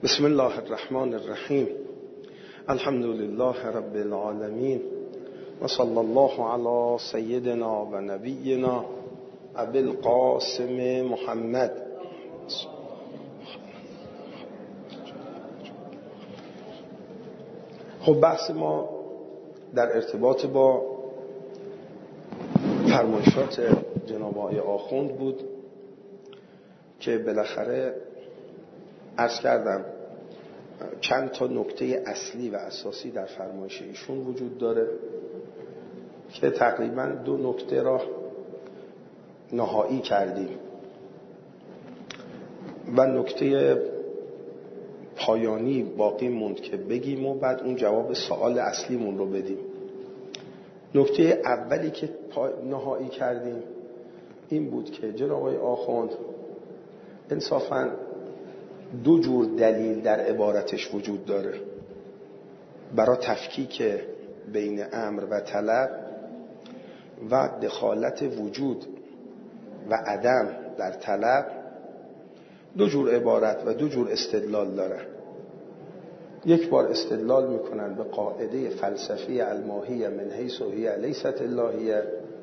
بسم الله الرحمن الرحیم. الحمد لله رب العالمین و صلی الله علی سیدنا و نبینا ابی القاسم محمد. خب بحث ما در ارتباط با فرمایشات جناب آقای آخوند بود که بالاخره عرض کردم چند تا نکته اصلی و اساسی در فرمایش ایشون وجود داره که تقریبا 2 نکته را نهایی کردیم و نکته پایانی باقی موند که بگیم و بعد اون جواب سوال اصلیمون رو بدیم. نکته اولی که نهایی کردیم این بود که جناب آقای آخوند انصافاً 2 جور دلیل در عبارتش وجود داره برای تفکیک بین امر و طلب و دخالت وجود و عدم در طلب. 2 جور عبارت و 2 جور استدلال داره. یک بار استدلال میکنن به قاعده فلسفی الماهیه من حیث هی لیست اللهیه.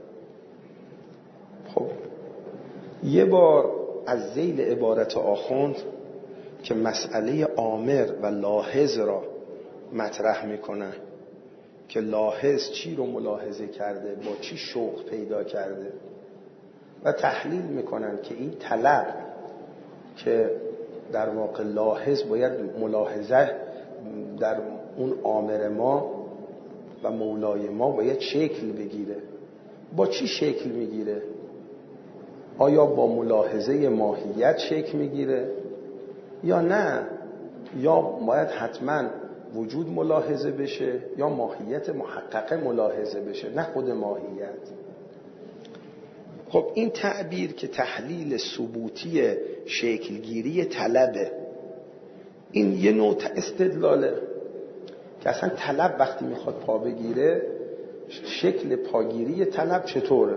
خب یه بار از ذیل عبارت آخوند که مسئله آمر و لاحظ را مطرح میکنن که لاحظ چی رو ملاحظه کرده، با چی شوق پیدا کرده و تحلیل میکنن که این طلب که در واقع لاحظ باید ملاحظه در اون آمر ما و مولای ما باید شکل بگیره. با چی شکل میگیره؟ آیا با ملاحظه ماهیت شکل میگیره یا نه؟ یا باید حتما وجود ملاحظه بشه یا ماهیت محققه ملاحظه بشه، نه خود ماهیت. خب این تعبیر که تحلیل ثبوتی شکلگیری طلبه، این یه نوع استدلاله که اصلا طلب وقتی میخواد پا بگیره شکل پاگیری طلب چطوره.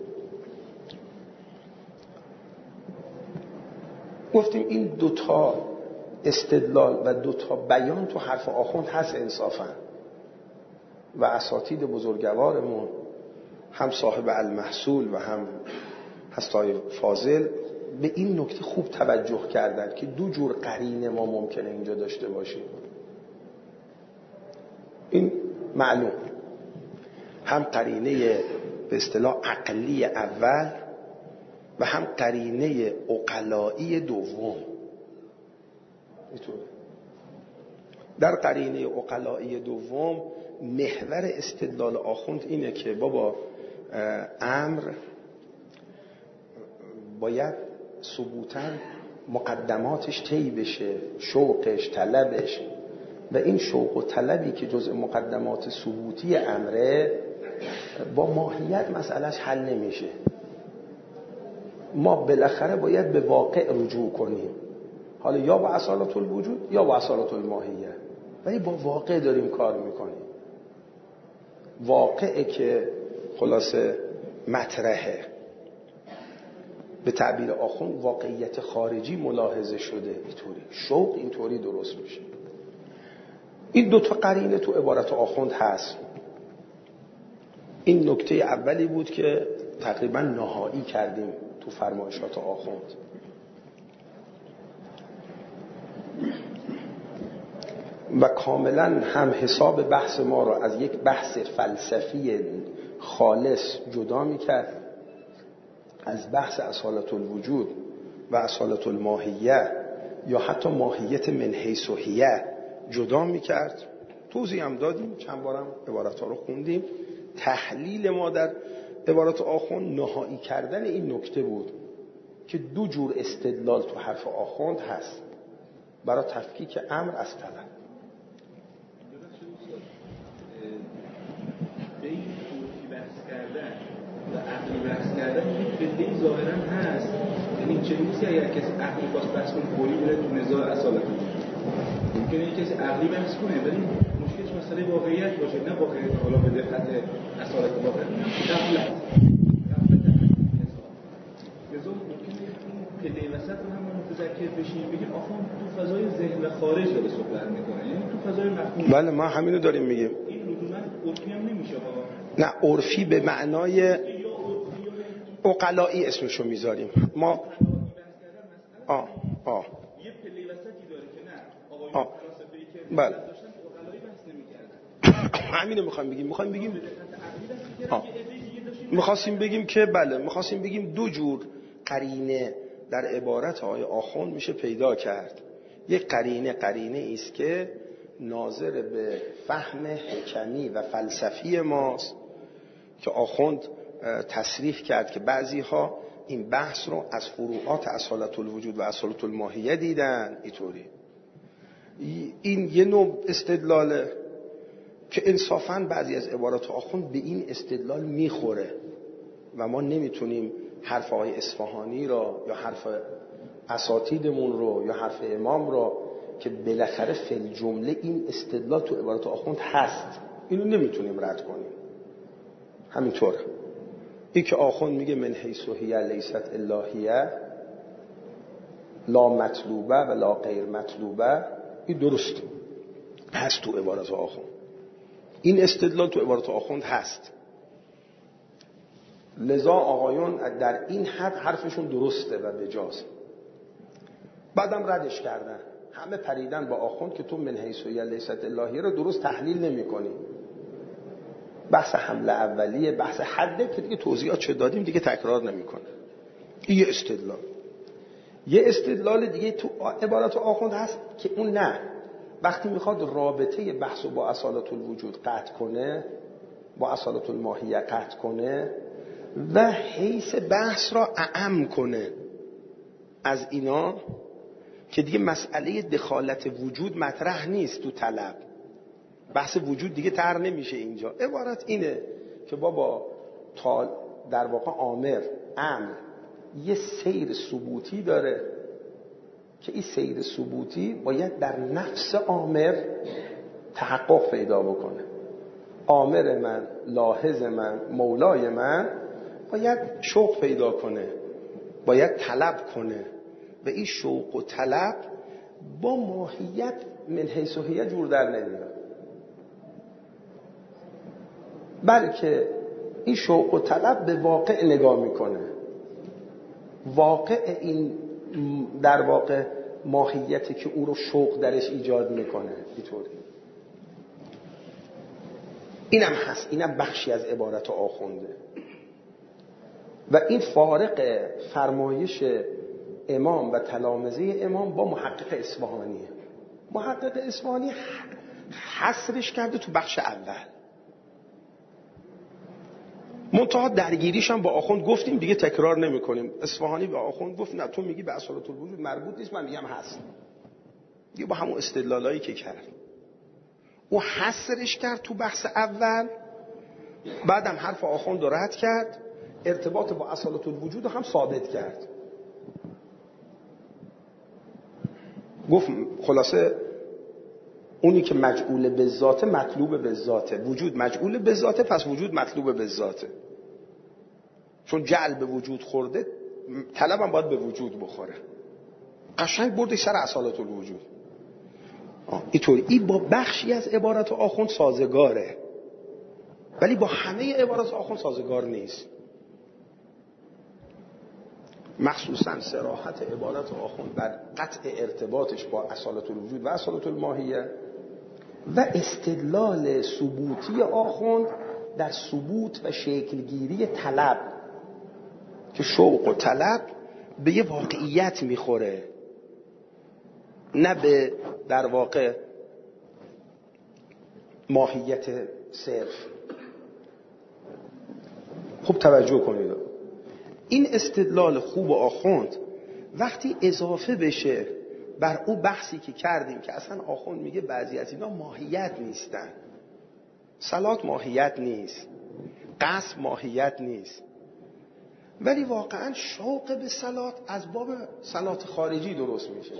گفتیم این 2 تا استدلال و 2 تا بیان تو حرف آخوند هست انصافا و اساتید بزرگوارمون هم صاحب المحصول و هم هستای فاضل به این نکته خوب توجه کردن که 2 جور قرینه ما ممکنه اینجا داشته باشیم. این معلوم، هم قرینه به اصطلاح عقلی اول و هم قرینه عقلایی دوم. در قرینه عقلایی دوم محور استدلال آخوند اینه که بابا امر باید ثبوتاً مقدماتش طی بشه، شوقش، طلبش، و این شوق و طلبی که جزء مقدمات ثبوتی امره با ماهیت مسئلهش حل نمیشه. ما بالاخره باید به واقع رجوع کنیم، حالا یا با اصالت الوجود یا با اصالت الماهیه، ولی با واقع داریم کار میکنیم. واقعه که خلاصه مطرحه، به تعبیر آخوند واقعیت خارجی ملاحظه شده، اینطوری شوق اینطوری درست میشه. این 2 تا قرینه تو عبارت آخوند هست. این نکته اولی بود که تقریبا نهایی کردیم تو فرمایشات آخوند. و کاملا هم حساب بحث ما را از یک بحث فلسفی خالص جدا میکرد، از بحث اصالت الوجود و اصالت الماهیه یا حتی ماهیت من حیث هیه جدا میکرد. توضیح هم دادیم، چند بارم عبارت ها رو خوندیم. تحلیل ما در عبارت آخوند نهایی کردن این نکته بود که 2 جور استدلال تو حرف آخوند هست برای تفکیک امر از طلب. به این توفی بحث کردن و عقلی بحث کردن یک بدهی ظاهرا هست. یعنی چه نیستی اگر کسی عقلی خواست بحث کنه فوری بره تو نزاع اصالت ممکنه یک کسی عقلی بحث کنه ولی مشکلش مسئله واقعیت باشه، نه واقعیت حالا به دقت اصالت واقع غفلت لذا ممکنه این پله وسط رو هم متذکر بشیم بگیم آخوند تو فضای ذهن و خارج داره صحبت میکنه، یعنی تو فضای مفهوم. بله ما همینو داریم میگیم. این لزوما عرفی هم نمیشه ها. نه عرفی به معنای عقلائی اسمشو میذاریم ما. یه پله وسطی داره که نه آقایون فلسفه‌ای که بله داشتن عقلایی بحث نمی‌کردن. همینو میخواستیم بگیم که بله میخواستیم بگیم دو جور قرینه در عبارت آقای آخوند میشه پیدا کرد. یک قرینه است که ناظر به فهم حکمی و فلسفی ماست که آخوند تصریح کرد که بعضی ها این بحث رو از فروعات اصالت الوجود و اصالت الماهیه دیدن. اینطوری این یه نوع استدلاله که انصافاً بعضی از عبارات آخوند به این استدلال میخوره و ما نمیتونیم حرف آقای اصفهانی را یا حرف اساتیدمون رو یا حرف امام را که بالاخره فی الجمله این استدلال تو عبارات آخوند هست اینو نمیتونیم رد کنیم. همینطور این که آخوند میگه من حیث هی لیست الا هی لا مطلوبه و لا غیر مطلوبه، این درست هست تو عبارات آخوند. این استدلال تو عبارات آخوند هست، لذا آقایون در این حد حرفشون درسته و بجاست. بعدم ردش کردن، همه پریدن با آخوند که تو من حیث هی لیست الا هی رو درست تحلیل نمی کنی. بحث حمله اولیه، بحث حده که دیگه توضیحات چه دادیم دیگه تکرار نمی کنه. این یه استدلال. یه استدلال دیگه تو عبارات آخوند هست که اون نه، وقتی میخواد رابطه بحث با اصالت الوجود قطع کنه، با اصالت الماهیه قطع کنه و حیث بحث را اعم کنه از اینا که دیگه مسئله دخالت وجود مطرح نیست تو طلب، بحث وجود دیگه طرح نمیشه اینجا. عبارت اینه که بابا در واقع امر یه سیر ثبوتی داره که این سیر ثبوتی باید در نفس امر تحقق پیدا بکنه. امر من، لاحظ من، مولای من باید شوق پیدا کنه، باید طلب کنه و این شوق و طلب با ماهیت من حیث هی جور در نمیاد، بلکه این شوق و طلب به واقع نگاه میکنه. واقع این در واقع ماهیتی که او رو شوق درش ایجاد میکنه. اینطوری اینم هست، اینم بخشی از عبارت آخونده و این فارق فرمایش امام و تلامذه امام با محقق اصفهانیه. محقق اصفهانی حصرش کرده تو بخش اول، منتها درگیریش هم با آخوند گفتیم دیگه تکرار نمی کنیم. اصفهانی به آخوند گفت نه تو میگی به اصالت الوجود مربوط نیست، من میگم هست. دیگه با همون استدلالایی که کرد او حصرش کرد تو بحث اول، بعدم حرف آخوند رو رد کرد، ارتباط با اصالت الوجود رو هم ثابت کرد. گفت خلاصه اونی که مجعول به ذاته مطلوب به ذاته، وجود مجعول به ذاته پس وجود مطلوب به ذاته، چون جعل به وجود خورده طلب هم باید به وجود بخوره. قشنگ بردش سر اصالت الوجود. اینطوری این با بخشی از عبارات آخوند سازگاره ولی با همه عبارات آخوند سازگار نیست. مخصوصا صراحت عبارت آخوند بر قطع ارتباطش با اصالت الوجود و اصالت الماهیه و استدلال ثبوتی آخوند در ثبوت و شکلگیری طلب که شوق و طلب به یه واقعیت میخوره، نه به در واقع ماهیت صرف. خوب توجه کنید، این استدلال خوب آخوند وقتی اضافه بشه بر او بحثی که کردیم که اصلا آخوند میگه بعضی از اینا ماهیت نیستن، صلات ماهیت نیست، قصد ماهیت نیست، ولی واقعا شوق به صلات از باب صلات خارجی درست میشه،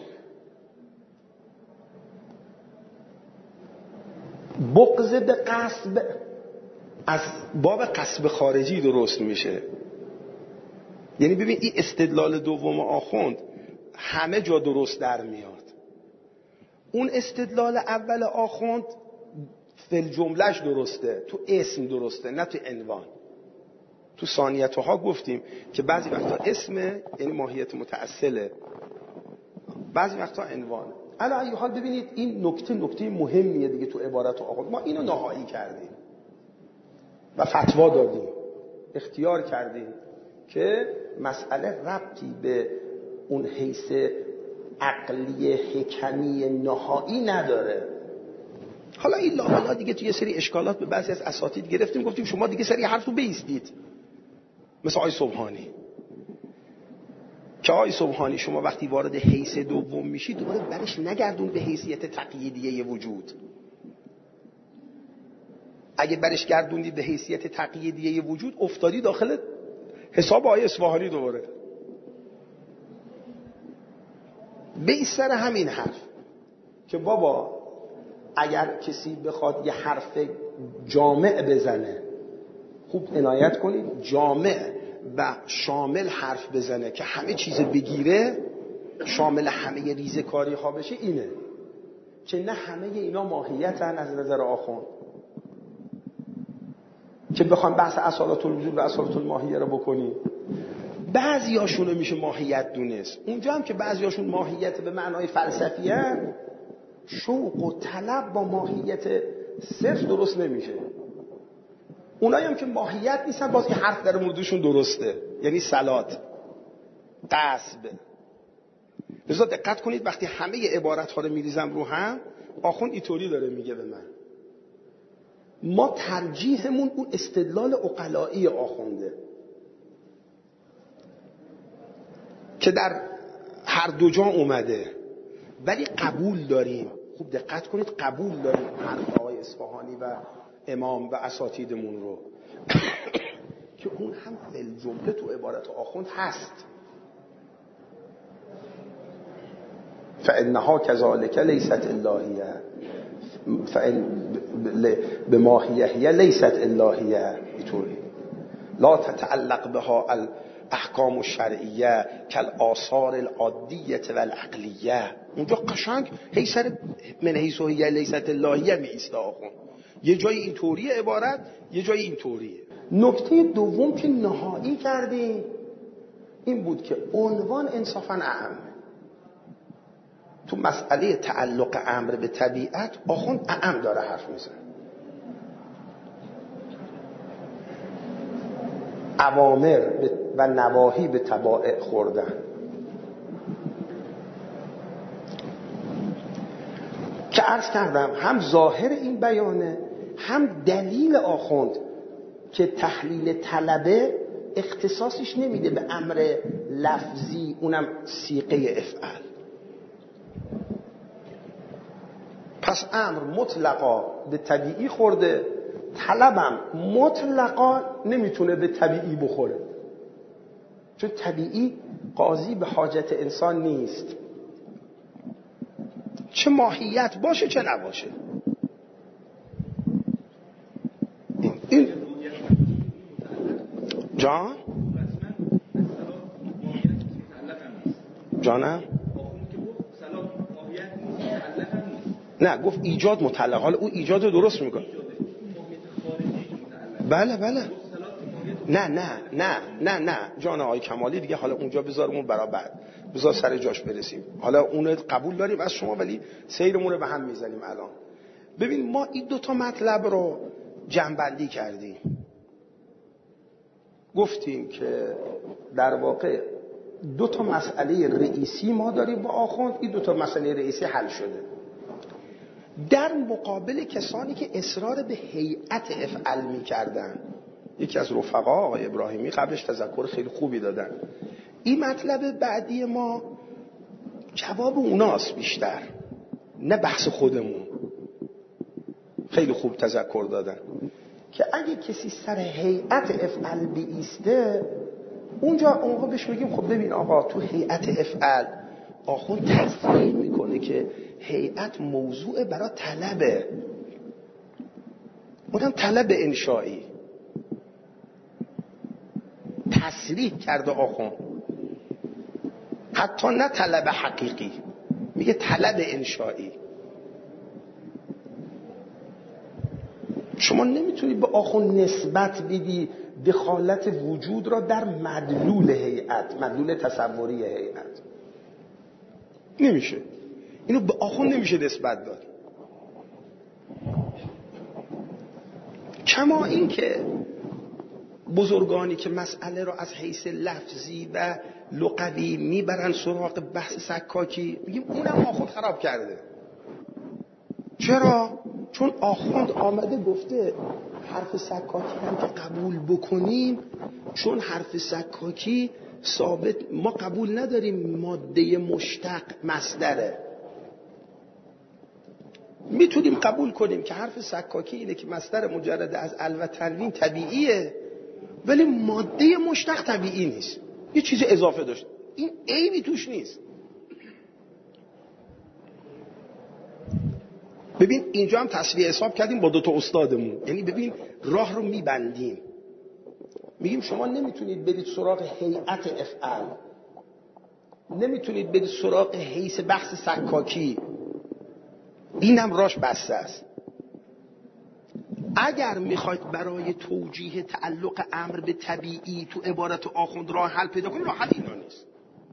بغض به قصد از باب قصد خارجی درست میشه. یعنی ببین این استدلال دوم آخوند همه جا درست در میاد. اون استدلال اول آخوند فل جملهش درسته، تو اسم درسته نه تو عنوان. تو ثانیت‌ها گفتیم که بعضی وقتا اسم یعنی ماهیت متأصله، بعضی وقتا عنوان. علی ای حال ببینید این نکته مهمیه دیگه تو عبارت آخوند. ما اینو نهایی کردیم و فتوا دادیم، اختیار کردیم که مسئله ربطی به اون حیث عقلی حکمی نهایی نداره. حالا این لاحالا دیگه توی یه سری اشکالات به بعضی از اساتید گرفتیم، گفتیم شما دیگه سری حرفو بیستید، مثل آقای سبحانی که آقای سبحانی شما وقتی وارد حیث دوم میشید دوباره برش نگردون به حیثیت تقییدیه وجود. اگه برش گردوندی به حیثیت تقییدیه وجود افتادی داخل حساب آقای اصفهانی دوباره. به این سر همین حرف که بابا اگر کسی بخواد یه حرف جامع بزنه، خوب عنایت کنید، جامع و شامل حرف بزنه که همه چیز بگیره، شامل همه ریزکاری ها بشه، اینه که نه همه اینا ماهیتن از نظر آخوند، که بخوام بحث اصالت الوجود و اصالت الماهیه رو بکنی. بعضی هاشون میشه ماهیت دونست، اونجا هم که بعضی هاشون ماهیت به معنای فلسفی هست، شوق و طلب با ماهیت صرف درست نمیشه. اونایی هم که ماهیت نیستن باز این حرف در موردشون درسته، یعنی صلات، قصب. لذا دقت کنید وقتی همه عبارت ها رو میریزم رو هم، آخوند اینطوری داره میگه به من، ما ترجیحمون اون استدلال عقلایی آخونده که در هر دو جا اومده، ولی قبول داریم. خوب دقت کنید، قبول داریم حرف آقای اصفهانی و امام و اساتیدمون رو که اون هم فل جمله تو عبارت آخوند هست. فانها كذلك لیست الهیه، فان بماهیه هی لیست الهیه، اینطوری لا تتعلق بها الاحکام الشرعیه کالآثار العادیه والعقلیه. اونجا قشنگ هی سر من حیث هی لیست الهیه می ایسته آخوند. یه جای اینطوریه عبارت، یه جای اینطوریه. نکته دوم که نهایی کردیم این بود که عنوان انصافاً اعم. تو مسئله تعلق امر به طبیعت آخوند اعم داره حرف میزنه. اوامر و نواهی به طبائع خوردن که عرض کردم هم ظاهر این بیانه هم دلیل آخوند که تحلیل طلبه اختصاصش نمیده به امر لفظی، اونم صیغه افعال. پس امر مطلقا به طبیعی خورده، طلبم مطلقا نمیتونه به طبیعی بخوره، چون طبیعی قاضی به حاجت انسان نیست، چه ماهیت باشه چه نباشه. این جان جانم نه گفت ایجاد متعلق، حالا او ایجاد رو درست میکنه. بله نه جان آقای کمالی دیگه، حالا اونجا بذارمون برای بعد، بذار سر جاش برسیم. حالا اون قبول داریم از شما ولی سیرمون رو به هم میزنیم. الان ببین ما این دوتا مطلب رو جمع‌بندی کردیم، گفتیم که در واقع دوتا مسئله رئیسی ما داریم با آخوند، این دوتا مسئله رئیسی حل شده. در مقابل کسانی که اصرار به هیئت افعال می‌کردن، یکی از رفقا آقای ابراهیمی قبلش تذکر خیلی خوبی دادن، این مطلب بعدی ما جواب اوناست بیشتر، نه بحث خودمون. خیلی خوب تذکر دادن که اگه کسی سر هیئت افعال بیسته، اونجا بهش میگیم خب ببین آقا تو هیئت افعال آخوند تصریح میکنه که هیئت موضوع برای طلبه، اونم طلب انشایی تصریح کرده آخوند. حتی نه طلب حقیقی، میگه طلب انشایی. شما نمیتونید به آخوند نسبت بدی دخالت وجود را در مدلول هیئت، مدلول تصوری هیئت. نمیشه، اینو به آخوند نمیشه نسبت داد. کما این که بزرگانی که مسئله را از حیث لفظی و لغوی میبرن سراغ بحث سکاکی، میگیم اونم آخوند خراب کرده. چرا؟ چون آخوند آمده گفته حرف سکاکی هم که قبول بکنیم، چون حرف سکاکی ثابت، ما قبول نداریم ماده مشتق مصدره. میتونیم قبول کنیم که حرف سکاکی اینه که مصدر مجرد از ال و تنوین طبیعیه، ولی ماده مشتق طبیعی نیست، یه چیز اضافه داشت. این عیبی توش نیست. ببین اینجا هم تصویه حساب کردیم با 2 استادمون، یعنی ببین راه رو میبندیم، میگیم شما نمیتونید برید سراغ هیئت افعال، نمیتونید برید سراغ حیث بحث سکاکی، اینم راش بسته است. اگر میخواید برای توجیه تعلق امر به طبیعی تو عبارت آخوند راه حل پیدا کنید، راه حل اینا نیست.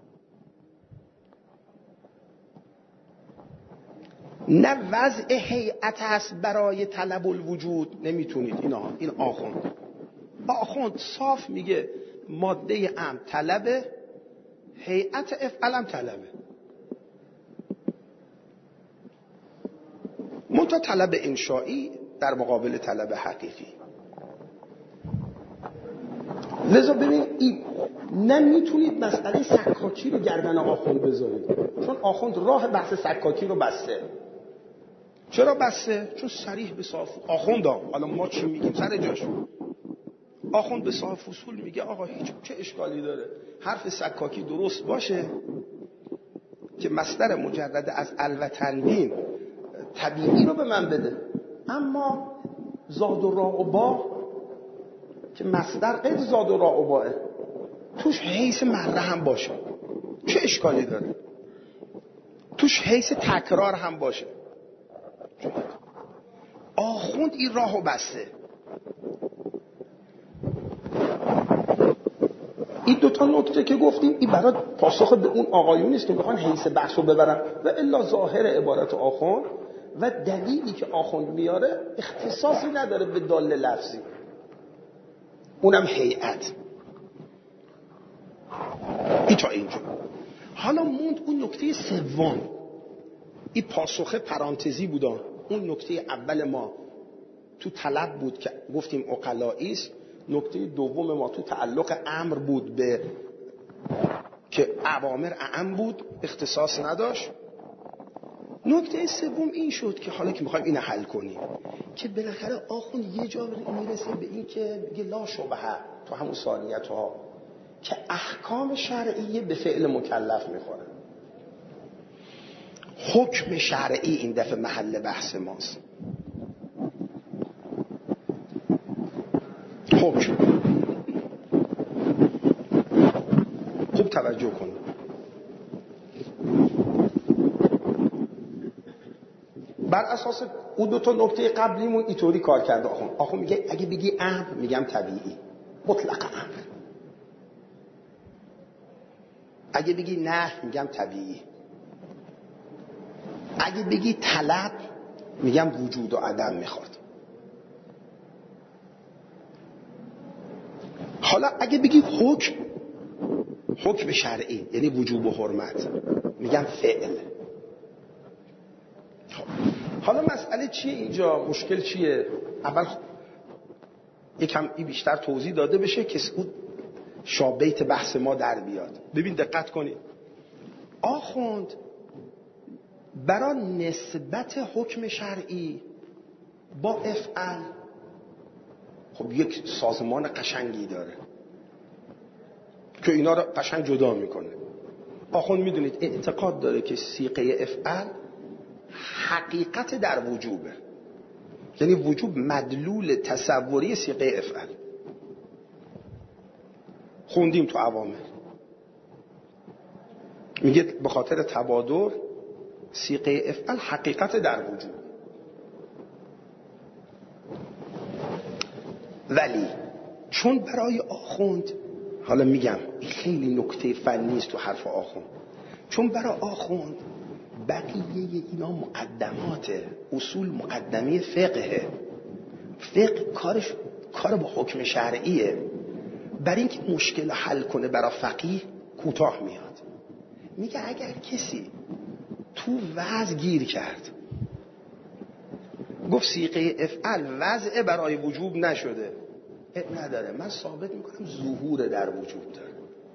نه وضع هیئت هست برای طلب الوجود، نمیتونید. این آخوند صاف میگه ماده امر طلبه، هیئت افعالم طلبه. منتها طلب انشایی در مقابل طلب حقیقی. لذا ببین این نمیتونید مسئله سکاکی رو گردن آخوند بذارید، چون آخوند راه بحث سکاکی رو بسته. چرا بسته؟ چون صریح به صاف آخوند حالا ما چی میگیم سر جاش. آخوند به صاحب اصول میگه آقا هیچ چه اشکالی داره حرف سکاکی درست باشه که مصدر مجرد از ال و تنوین طبیعی رو به من بده، اما زاد و را و با که مصدر قید زاد و را و باه توش حیث مره هم باشه، چه اشکالی داره؟ توش حیث تکرار هم باشه. آخوند این راهو بسته. این 2 نکته که گفتیم این برای پاسخ به اون آقایون نیست که میخوان حیث بحث رو ببرن، و الا ظاهر عبارت آخوند و دلیلی که آخوند میاره اختصاصی نداره به دال لفظی، اونم هیئت. این تا اینجا. حالا موند اون نکته سوم، این پاسخ پرانتزی بودن. اون نکته اول ما تو طلب بود که گفتیم عقلایی است، نکته دوم ما تو تعلق امر بود به که اوامر اعم بود، اختصاص نداشت. نکته سوم این شد که حالا که میخوایم اینو حل کنیم که بالاخره آخوند یه جا میرسه به این که بگه لا شبهه تو همون ثانیت ها که احکام شرعیه به فعل مکلف میخوره. حکم شرعی این دفعه محل بحث ماست. حکم. خوب توجه کنید. بر اساس اون 2 نکته قبلیمون اینطوری کار کرده آخوند میگه اگه بگی امر میگم طبیعی، مطلق امر. اگه بگی نه میگم طبیعی. اگه بگی طلب میگم وجود و عدم میخواد. حالا اگه بگی حکم شرعی یعنی وجوب و حرمت میگم فعل. حالا مسئله چیه اینجا؟ مشکل چیه؟ اول یکم بیشتر توضیح داده بشه که اون شابیت بحث ما در بیاد. ببین دقت کنید، آخوند برای نسبت حکم شرعی با افعال خب یک سازمان قشنگی داره که اینا رو قشنگ جدا میکنه. آخوند میدونید اعتقاد داره که صیغه افعال حقیقت در وجوبه، یعنی وجوب مدلول تصوری صیغه افعال. خوندیم تو اوامر میگه به خاطر تبادر صیغه افعل حقیقت در وجود. ولی چون برای آخوند، حالا میگم این خیلی نکته فنی است تو حرف آخوند، چون برای آخوند بقیه اینا مقدمات اصول مقدمی فقهه، فقه کار با حکم شرعیه، برای اینکه مشکل حل کنه برای فقیه کوتاه میاد. میگه اگر کسی تو وضع گیر کرد، گفت صیغه افعل وضع برای وجوب نشده، نداره، من ثابت میکنم ظهور در وجود داره.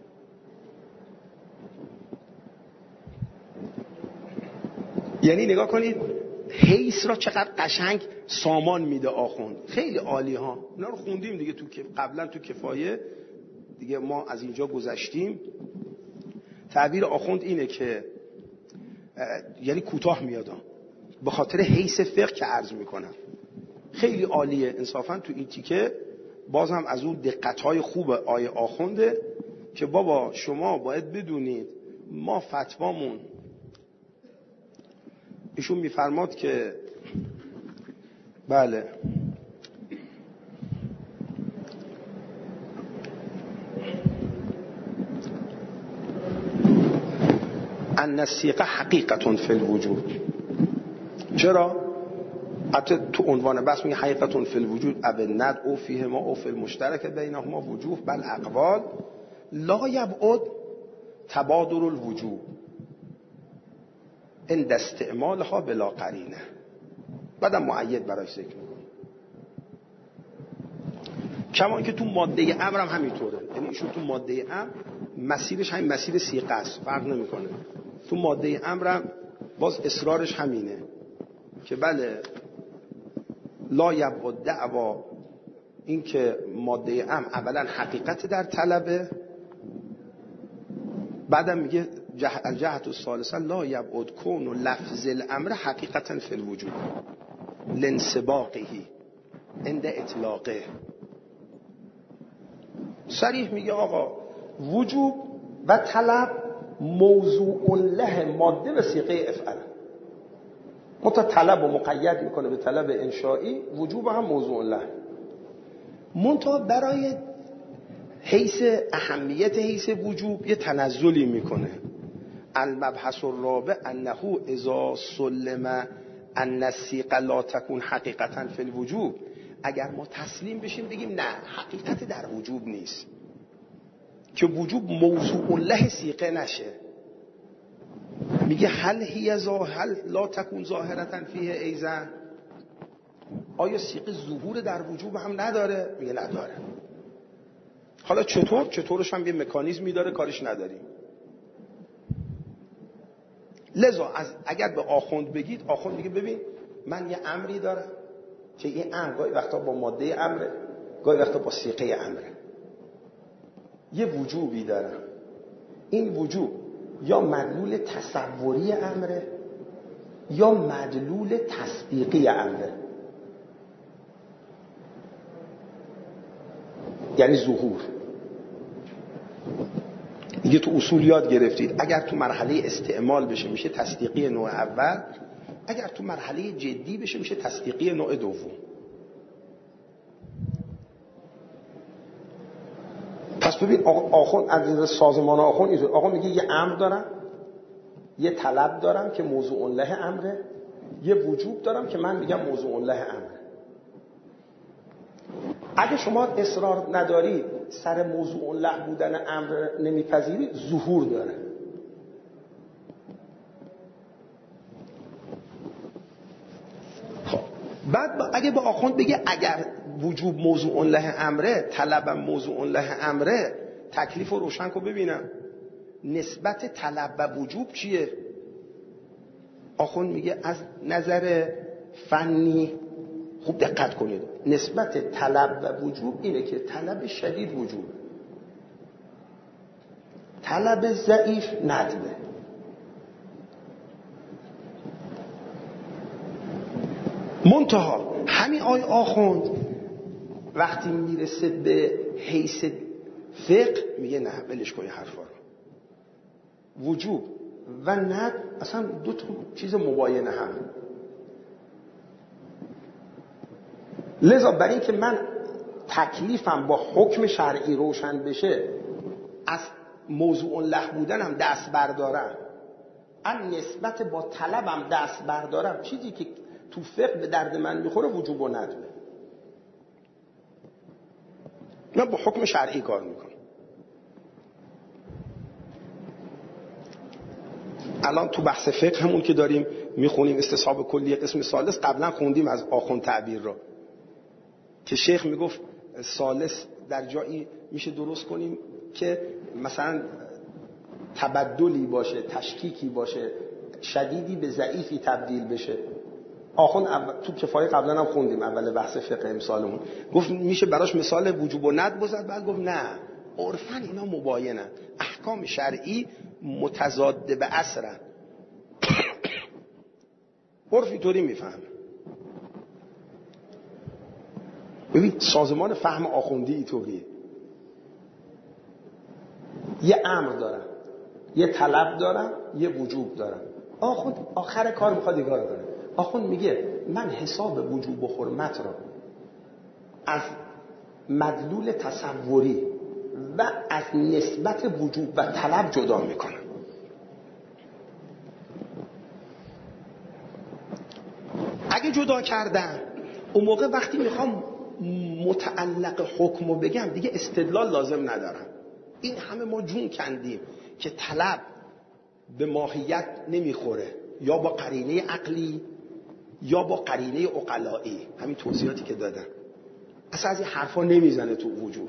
یعنی نگاه کنید حیث را چقدر قشنگ سامان میده آخوند، خیلی عالی ها. اینا رو خوندیم دیگه قبلا تو کفایه دیگه، ما از اینجا گذشتیم. تعبیر آخوند اینه که یعنی کوتاه میادم به خاطر حیث فقه که عرض میکنم. خیلی عالیه انصافا تو این تیکه. باز هم از اون دقت‌های خوب آیه آخونده که بابا شما باید بدونید ما فتوامون، ایشون میفرماد که بله ان الصیغه حقیقتون فی الوجود. چرا؟ حتی تو عنوان بس میگه حقیقتون فی الوجود ابند او فیه ما او فی المشترک بینهما وجوه بل اقوال لا یبعد تبادر الوجوه عند استعمالها بلا قرینه. بعدم مؤید برای ذکر میکنه. کما اینکه تو ماده امر هم همینطوره، یعنی ایشون تو ماده امر مسیرش همین مسیر صیغه است، فرق نمیکنه. تو ماده امر هم باز اصرارش همینه که بله لا یبعد دعوا، این که ماده امر اولا حقیقت در طلبه، بعدم میگه الجهت الثالثه لا یبعد کون و لفظ الامر حقیقتا فی الوجود لانسباقه عند اطلاقه. صریح میگه آقا وجوب و طلب موضوع له ماده و صیغه افعل. متا طلب و مقید میکنه به طلب انشایی، وجوب هم موضوع له. منتها برای حیث اهمیت حیث وجوب یه تنزلی میکنه. المبحث الرابع انه اذا سلم ان الصیغه لا تکون حقیقتا فی الوجوب، اگر ما تسلیم بشیم بگیم نه حقیقت در وجوب نیست، که وجوب موضوع له صیغه نشه، میگه هل لا تکون ظاهرتا فیه ایضا، آیا صیغه ظهور در وجوب هم نداره؟ میگه نداره. حالا چطورش هم یه مکانیزمی داره، کارش نداریم. لذا اگر به آخوند بگید، آخوند میگه ببین من یه امری دارم که این امر گاهی وقتا با ماده امره، گاهی وقتا با صیغه امره. یه وجوبی دارم، این وجوب یا مدلول تصوری امره یا مدلول تصدیقی امره، یعنی ظهور. دیگه تو اصول یاد گرفتید اگر تو مرحله استعمال بشه میشه تصدیقی نوع اول، اگر تو مرحله جدی بشه میشه تصدیقی نوع دوم. پس ببین آخوند از سازمان آخوند اینطور، آقا میگه یه امر دارم، یه طلب دارم که موضوع له امره، یه وجوب دارم که من میگم موضوع له امره. اگه شما اصرار ندارید سر موضوع له بودن امر نمیپذیرید، ظهور داره. خب بعد اگه به آخوند بگه اگر وجوب موضوع له امره، طلبم موضوع له امره، تکلیف رو روشن کن ببینم نسبت طلب و وجوب چیه. آخوند میگه از نظر فنی خوب دقت کنید، نسبت طلب و وجوب اینه که طلب شدید وجوب، طلب ضعیف ندبه. منتها همین آخوند وقتی میرسه به حیث فقه میگه نه ولش کن حرفا رو. وجوب و ند اصلا دو تا چیز مباین هم. لذا برای اینکه من تکلیفم با حکم شرعی روشن بشه، از موضوع له بودنم دست بردارم، از نسبت با طلبم دست بردارم، چیزی که تو فقه به درد من میخوره وجوب و نداره. من با حکم شرعی کار میکنم. الان تو بحث فقه همون که داریم میخونیم استصحاب کلی قسم ثالث، قبلا خوندیم از آخوند تعبیر رو که شیخ میگفت ثالث در جایی میشه درست کنیم که مثلا تبدلی باشه، تشکیکی باشه، شدیدی به ضعیفی تبدیل بشه. آخوند تو کفایه قبلا هم خوندیم اول بحث فقه امسالمون، گفت میشه براش مثال وجوب و ندب بزد. بعد گفت نه، عرفاً اینا مباینن، احکام شرعی متضاد به اصرن. عرف اینطوری میفهمه. ببین سازمان فهم آخوندی اینطوریه، یه امر دارن، یه طلب دارن، یه وجوب دارن. آخوند آخر کار میخواد این کارو کنه. آخوند میگه من حساب وجوب و حرمت را از مدلول تصوری و از نسبت وجوب و طلب جدا میکنم. اگه جدا کردم اون موقع وقتی میخوام متعلق حکمو بگم دیگه استدلال لازم ندارم. این همه ما جون کندیم که طلب به ماهیت نمیخوره، یا با قرینه عقلی یا با قرینه عقلایی، همین توضیحاتی که دادم. اصلا از این حرفا نمیزنه تو وجود.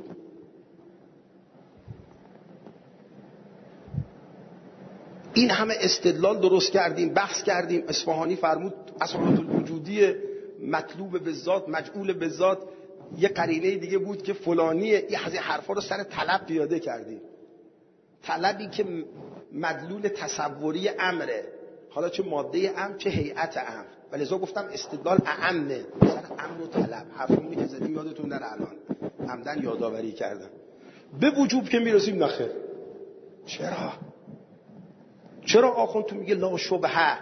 این همه استدلال درست کردیم، بحث کردیم. اصفهانی فرمود اصالت الوجودی مطلوب به ذات، مجعول به ذات، یه قرینه دیگه بود که فلانیه. این از این حرفا رو سر طلب پیاده کردیم. طلبی که مدلول تصوری امره، حالا چه ماده امر چه هیئت امر. ولذا گفتم استدلال اعمه سر امر و طلب. حرفمونی که زدیم یادتون نره، الان عمدن یادآوری کردم. به وجوب که میرسیم نخیر. چرا آخوند تو میگه لا شبهه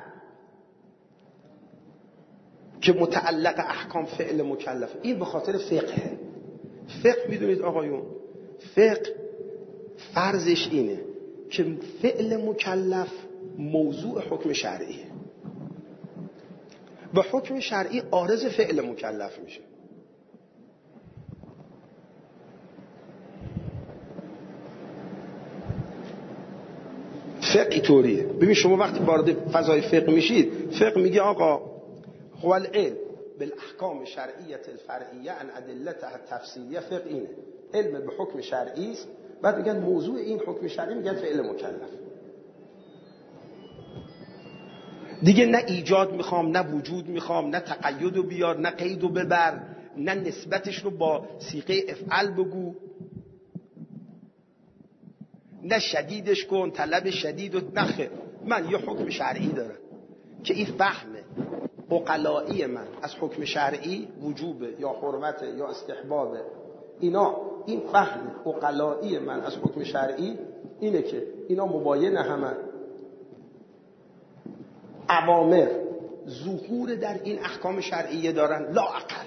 که متعلق احکام فعل مکلفه؟ این به خاطر فقه. فقه میدونید آقایون، فقه فرضش اینه که فعل مکلف موضوع حکم شرعیه و حکم شرعی عارض فعل مکلف میشه. فقه طوریه. ببین شما وقتی وارد فضای فقه میشید، فقه میگه آقا هو العلم بالاحکام شرعیه الفرعیه عن ادلتها التفصیلیه. فقه اینه، علم به حکم شرعی است. بعد میگن موضوع این حکم شرعی میگن فعل مکلف. دیگه نه ایجاد میخوام، نه وجود میخوام، نه تقییدو بیار، نه قیدو ببر، نه نسبتش رو با صیغه افعل بگو، نه شدیدش کن، طلب شدید و نخه. من یه حکم شرعی دارم که این فهم عقلایی من از حکم شرعی وجوبه یا حرمته یا استحبابه، اینا این فهم عقلایی من از حکم شرعی اینه که اینا مباین همه. اوامر ظهور در این احکام شرعیه دارن، لا اقل.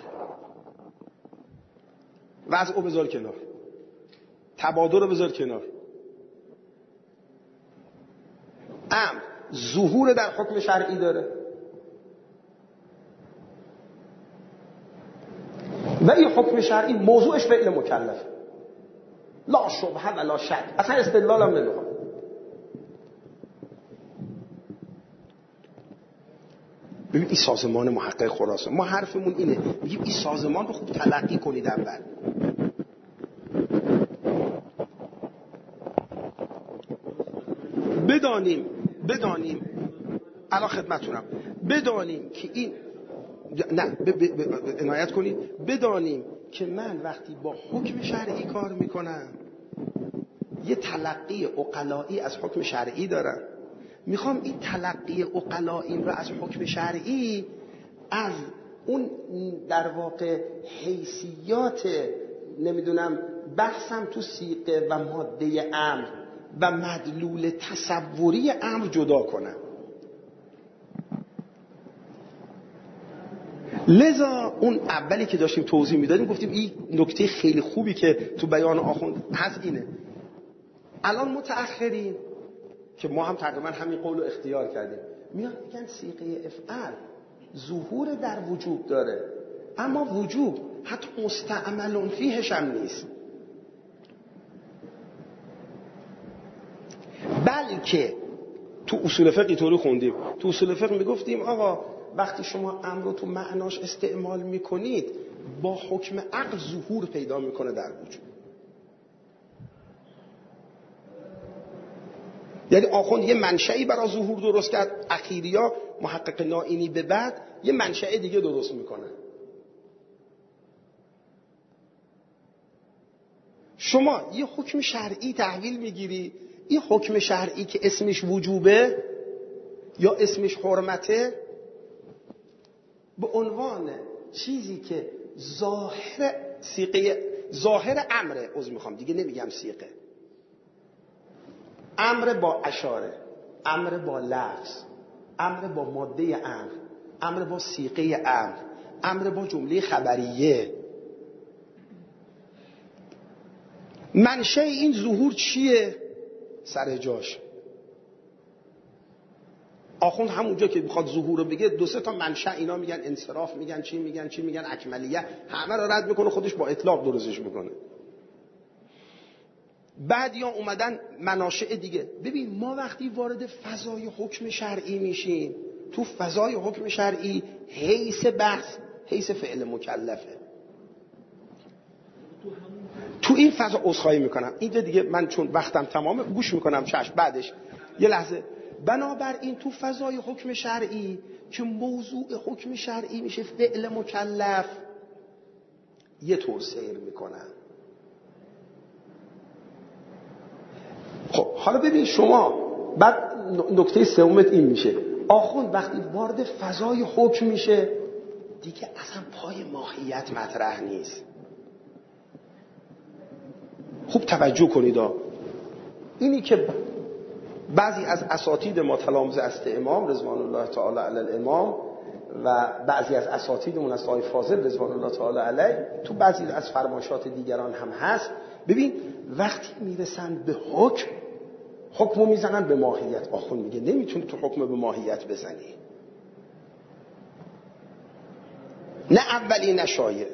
وضع رو بذار کنار، تبادر رو بذار کنار. امر ظهور در حکم شرعی داره و این حکم شرعی موضوعش فعل مکلف، لا شبهه ولا شک. اصلا استدلال هم نمیخواد. ببین این سازمان محقق خراسان، ما حرفمون اینه، میگیم این سازمان رو خوب تلقی کنید. اول بدانیم الان خدمتونم، بدانیم که این نه عنایت کنید، بدانیم که من وقتی با حکم شرعی کار میکنم یه تلقی عقلایی از حکم شرعی دارم. میخوام این تلقی عقلایی رو از حکم شرعی از اون در واقع حیثیات نمیدونم بحثم تو صیغه و ماده امر و مدلول تصوری امر جدا کنن. لذا اون اولی که داشتیم توضیح میدادیم گفتیم این نکته خیلی خوبی که تو بیان آخوند هست اینه. الان متأخرین که ما هم تقریبا همین قول رو اختیار کردیم میان میگن صیغه افعل ظهور در وجوب داره، اما وجوب حتی مستعمل فیهش هم نیست، بلکه تو اصول فقه طوری خوندیم. تو اصول فقه میگفتیم آقا وقتی شما امر رو تو معناش استعمال میکنید با حکم عقل ظهور پیدا میکنه در وجود. یعنی آخوند یه منشئی برای ظهور درست کرد، اخیریا محقق نائینی به بعد یه منشأ دیگه درست میکنه. شما یه حکم شرعی تحویل میگیری، این حکم شرعی که اسمش وجوبه یا اسمش حرمته به عنوان چیزی که ظاهر امره، دیگه نمیگم صیغه، امر با اشاره، امر با لفظ، امر با ماده امر، امر با صیغه امر، امر با جمله خبریه. منشأ این ظهور چیه؟ سر جاش. آخوند همونجا که میخواد ظهور رو بگه دو سه تا منشأ اینا میگن انصراف، میگن چی میگن اکملیه، همه رو رد میکنه، خودش با اطلاق درستش میکنه. بعد یا اومدن مناشأ دیگه. ببین ما وقتی وارد فضای حکم شرعی میشیم، تو فضای حکم شرعی حیث بحث حیث فعل مکلفه. تو این فضا عذرخواهی میکنم اینجا دیگه من چون وقتم تمامه گوش میکنم چشم بعدش یه لحظه. بنابراین تو فضای حکم شرعی که موضوع حکم شرعی میشه فعل مکلف، یه طور سیر میکنم. خب حالا ببین شما بعد نکته سومت این میشه آخوند وقتی وارد فضای حکم میشه دیگه اصلا پای ماهیت مطرح نیست. خوب توجه کنید اینی که بعضی از اساتید ما تلامذه است امام رضوان الله تعالی علی الامام و بعضی از اساتیدمون از آقای فاضل رضوان الله تعالی علیه تو بعضی از فرمایشات دیگران هم هست. ببین وقتی میرسن به حکمو میزنن به ماهیت. آخوند میگه نمیتونی تو حکم به ماهیت بزنی، نه اولی نه شایع.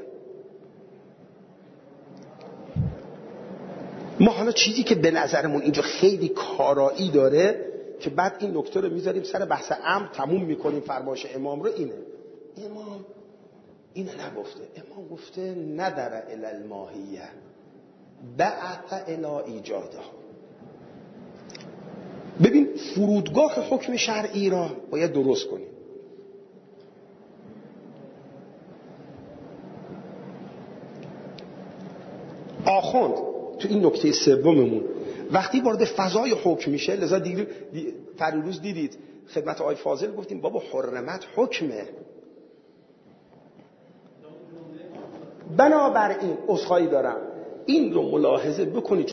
ما حالا چیزی که به نظرمون اینجا خیلی کارایی داره که بعد این نکته رو میذاریم سر بحث امر تموم میکنیم فرمایش امام رو اینه. امام اینه نگفته، امام گفته ندر الی الماهیه بعث الی ایجاده. ببین فرودگاه حکم شرعی را باید درست کنیم. آخوند تو این نکته سوممون وقتی وارد فضای حکم میشه، لذا فریروز دیدید خدمت آقای فاضل گفتیم بابا حرمت حکمه. بنابراین عذرخواهی دارم این رو ملاحظه بکنید